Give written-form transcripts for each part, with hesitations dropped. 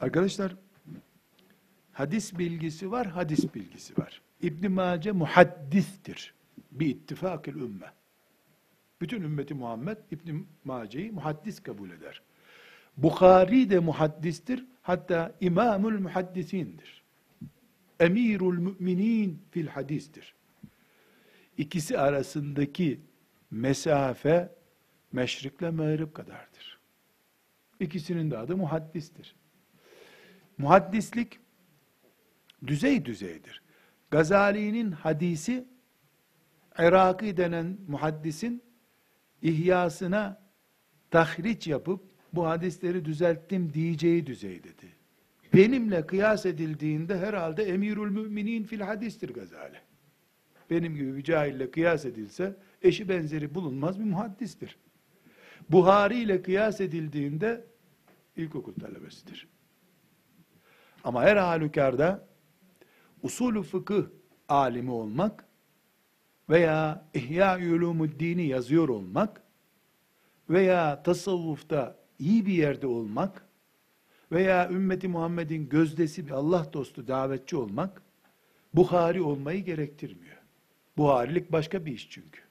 Arkadaşlar, hadis bilgisi var, hadis bilgisi var. İbn Mace muhaddistir. Bi ittifakil ümme. Bütün ümmeti Muhammed İbn Mace'yi muhaddis kabul eder. Bukhari de muhaddistir. Hatta İmamul Muhaddisindir. Emirul Müminin fil hadistir. İkisi arasındaki mesafe meşrikle mağrib kadardır. İkisinin de adı muhaddistir. Muhaddislik düzey düzeydir. Gazali'nin hadisi, Iraki denen muhaddisin İhyasına tahriç yapıp bu hadisleri düzelttim diyeceği düzeydedir. Benimle kıyas edildiğinde herhalde Emirül Müminin fil hadistir Gazali. Benim gibi bir cahille kıyas edilse eşi benzeri bulunmaz bir muhaddistir. Buhari ile kıyas edildiğinde ilkokul talebesidir. Ama her halükarda usulü fıkıh alimi olmak veya İhya-i Ulumuddin'i yazıyor olmak veya tasavvufta iyi bir yerde olmak veya ümmeti Muhammed'in gözdesi bir Allah dostu davetçi olmak Buhari olmayı gerektirmiyor. Buharilik başka bir iş çünkü.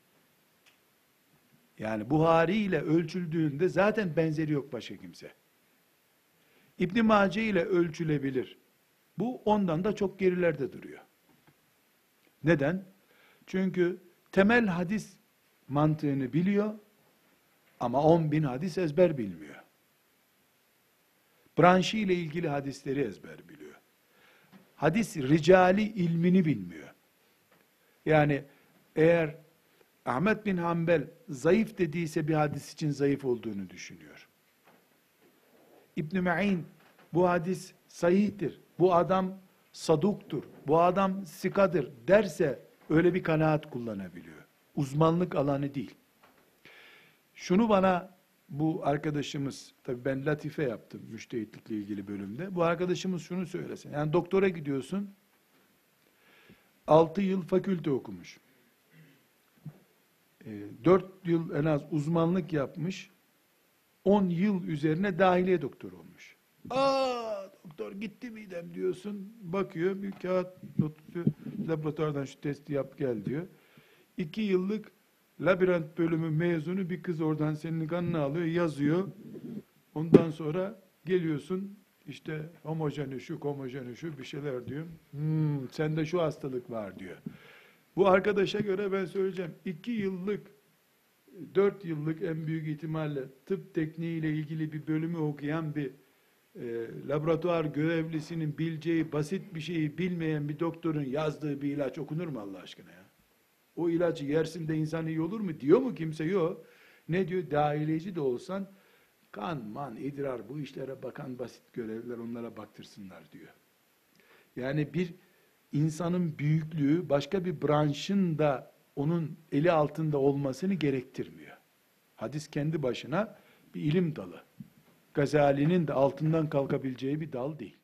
Yani Buhari ile ölçüldüğünde zaten benzeri yok başka kimse. İbn Mace ile ölçülebilir. Bu ondan da çok gerilerde duruyor. Neden? Çünkü temel hadis mantığını biliyor ama 10.000 hadis ezber bilmiyor. Branşı ile ilgili hadisleri ezber biliyor. Hadis ricali ilmini bilmiyor. Yani eğer Ahmet bin Hanbel zayıf dediyse bir hadis için zayıf olduğunu düşünüyor. İbn-i Ma'in bu hadis sahihtir, bu adam saduktur, bu adam sikadır derse öyle bir kanaat kullanabiliyor. Uzmanlık alanı değil. Şunu bana bu arkadaşımız, tabii ben latife yaptım müştehitlikle ilgili bölümde. Bu arkadaşımız şunu söylesin. Yani doktora gidiyorsun, 6 yıl fakülte okumuş. 4 yıl en az uzmanlık yapmış. 10 yıl üzerine dahiliye doktor olmuş. Doktor gitti midem diyorsun. Bakıyor bir kağıt notu, laboratuvardan şu testi yap gel diyor. 2 yıllık labirent bölümü mezunu bir kız oradan senin kanını alıyor, yazıyor. Ondan sonra geliyorsun işte homojeni şu bir şeyler diyor. Sende şu hastalık var diyor. Bu arkadaşa göre ben söyleyeceğim. 2 yıllık 4 yıllık en büyük ihtimalle tıp tekniğiyle ilgili bir bölümü okuyan bir laboratuvar görevlisinin bileceği basit bir şeyi bilmeyen bir doktorun yazdığı bir ilaç okunur mu Allah aşkına ya? O ilacı yersin de insan iyi olur mu? Diyor mu kimse? Yok. Ne diyor? Dahiliyeci de olsan kan, man, idrar bu işlere bakan basit görevliler onlara baktırsınlar diyor. Yani bir insanın büyüklüğü başka bir branşın da onun eli altında olmasını gerektirmiyor. Hadis kendi başına bir ilim dalı. Gazali'nin de altından kalkabileceği bir dal değil.